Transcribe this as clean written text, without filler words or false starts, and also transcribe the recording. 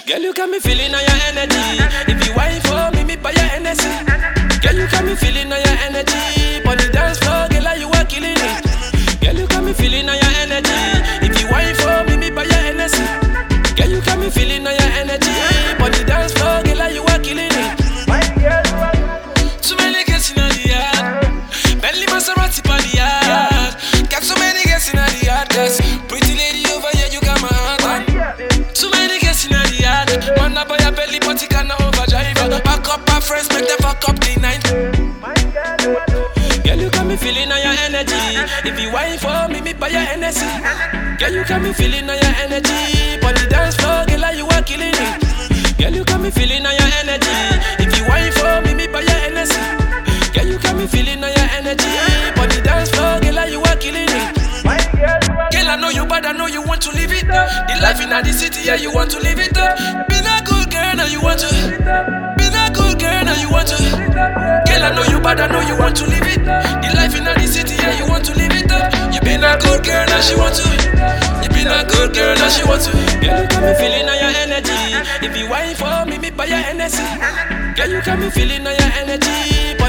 Girl, you got me feeling on your energy. If you wine for me buy your energy. Girl, you got me feeling on your energy. On the dance floor, girl, you are killing it. Girl, you got me feeling on your energy. If you wine for me buy your energy. Girl, you got me feeling on your energy. On the dance floor, girl, you are killing it. Too many girls in the yard. Bentley Maserati on the yard. Got so many girls in the yard. Cause pretty lady over here, you got my heart on. Too many girls in the yard. Man, I buy a belly, but he cannot overdrive. Back up our friends, make them fuck up the night. Girl, you got me feeling on your energy. If you wine for me buy your energy. Girl, you got me feeling on your energy. On the dance floor, girl, you are killing it. Girl, you got me feeling on your energy. If you wine for me buy your energy. Girl, you got me feeling on your energy. On the dance floor, girl, you are killing it. Girl, I know you bad, I know you want to live it. The life in the city, yeah, you want to live it. Been a good girl, now you want to. Been a good girl, now you want to. Girl, I know you bad, I know you want to live it. The life in the city, yeah, you want to live it. You been a good girl, now she want to. You been a good girl, now she want to. Girl, you got me feeling on your energy. If you wine for me buy your energy. Girl, you got me feeling on your energy.